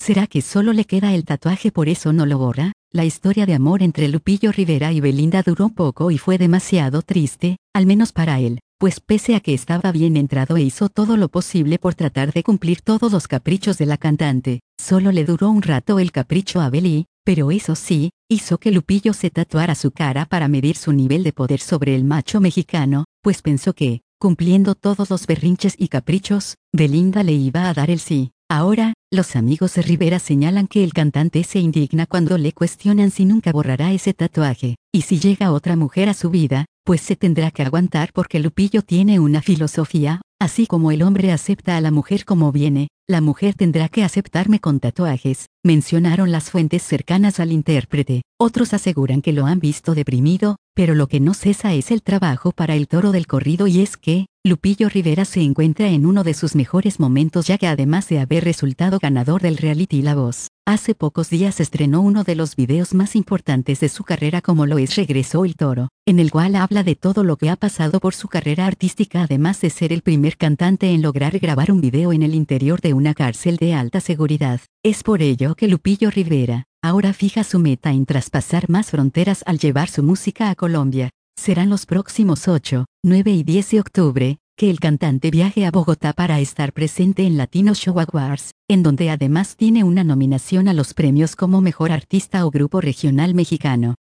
¿Será que solo le queda el tatuaje por eso no lo borra? La historia de amor entre Lupillo Rivera y Belinda duró poco y fue demasiado triste, al menos para él, pues pese a que estaba bien entrado e hizo todo lo posible por tratar de cumplir todos los caprichos de la cantante, solo le duró un rato el capricho a Beli, pero eso sí, hizo que Lupillo se tatuara su cara para medir su nivel de poder sobre el macho mexicano, pues pensó que, cumpliendo todos los berrinches y caprichos, Belinda le iba a dar el sí. Ahora, los amigos de Rivera señalan que el cantante se indigna cuando le cuestionan si nunca borrará ese tatuaje, y si llega otra mujer a su vida, pues se tendrá que aguantar porque Lupillo tiene una filosofía, así como el hombre acepta a la mujer como viene, la mujer tendrá que aceptarme con tatuajes, mencionaron las fuentes cercanas al intérprete. Otros aseguran que lo han visto deprimido, pero lo que no cesa es el trabajo para el toro del corrido y es que, Lupillo Rivera se encuentra en uno de sus mejores momentos ya que además de haber resultado ganador del reality La Voz, hace pocos días estrenó uno de los videos más importantes de su carrera como lo es Regresó el Toro, en el cual habla de todo lo que ha pasado por su carrera artística además de ser el primer cantante en lograr grabar un video en el interior de una cárcel de alta seguridad. Es por ello que Lupillo Rivera, ahora fija su meta en traspasar más fronteras al llevar su música a Colombia. Serán los próximos 8, 9 y 10 de octubre, que el cantante viaje a Bogotá para estar presente en Latino Show Awards, en donde además tiene una nominación a los premios como Mejor Artista o Grupo Regional Mexicano.